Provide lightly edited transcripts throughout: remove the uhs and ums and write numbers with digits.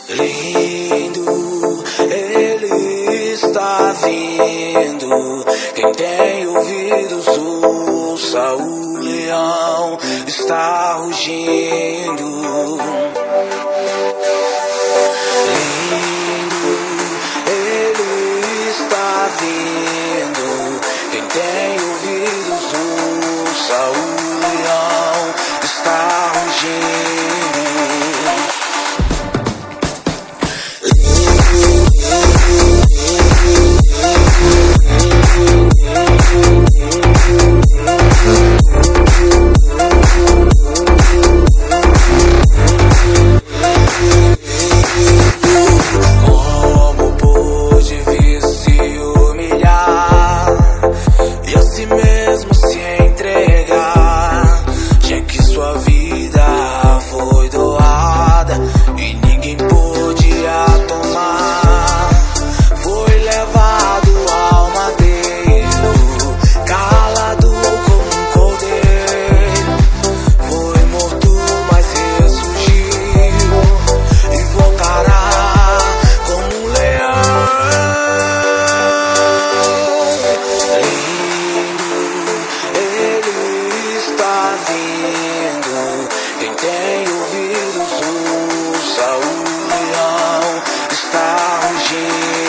Lindo, ele está vindo. Quem tem ouvidos ouça, o leão está rugindo. Lindo, ele está vindo. Quem tem ouvidos ouça, o leão está rugindo. Como pôde vir se humilhar e a si mesmo se entregar, já que sua vida foi doada e ninguém podia tomar? Foi levado ao madeiro, calado como um cordeiro. Foi morto, mas ressurgiu e voltará como um leão. Lindo, ele está vindo. Quem tem ouvidos ouça, o leão está rugindo.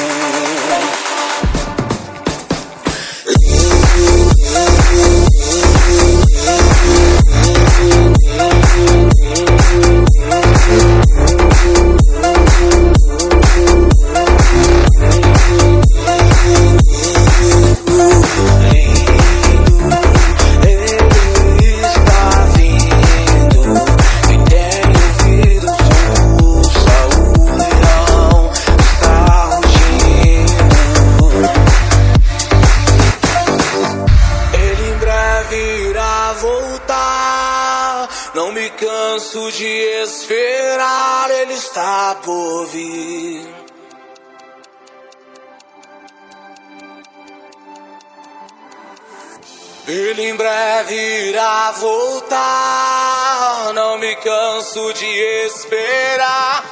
Voltar, não me canso de esperar, ele está por vir. Ele em breve irá voltar, não me canso de esperar,